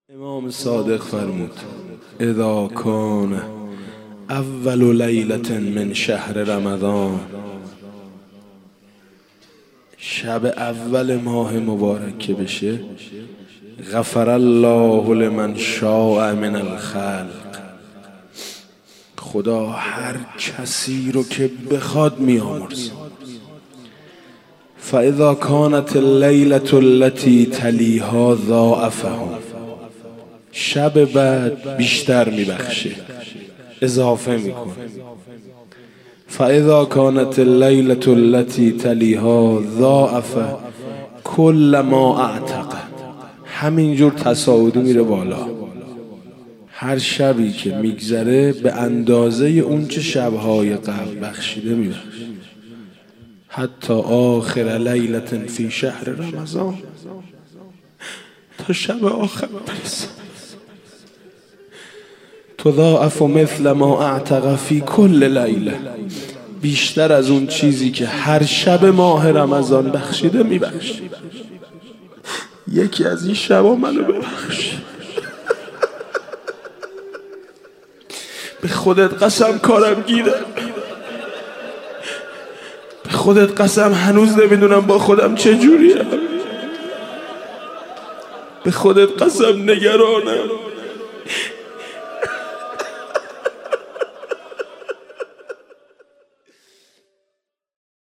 امام صادق فرمود اذا کان اول لیلة من شهر رمضان، شب اول ماه مبارک که بشه، غفر الله لمن شاء من الخلق، خدا هر کسی رو که بخواد میامرزه. فاذا كانت الليلة التي تلیها ضاعفهم، شب بعد بیشتر میبخشه، اضافه میکنه. فاذا كانت الليلة التي تلیها ضاعف كل ما اعتق، همینجور تصاعدی میره بالا. هر شبی که میگذره به اندازه اون چه شبهای قبل بخشیده میبخشه. حتی آخر لیلة فی شهر رمضان، تا شب آخر برسه. تضاعف مثل ما اعتق فی کل لیله، بیشتر از اون چیزی که هر شب ماه رمضان بخشیده میبخشه. یکی از این شبا منو ببخش. به خودت قسم کارم گیره، به خودت قسم هنوز نمیدونم با خودم چجوریم، به خودت قسم نگرانم.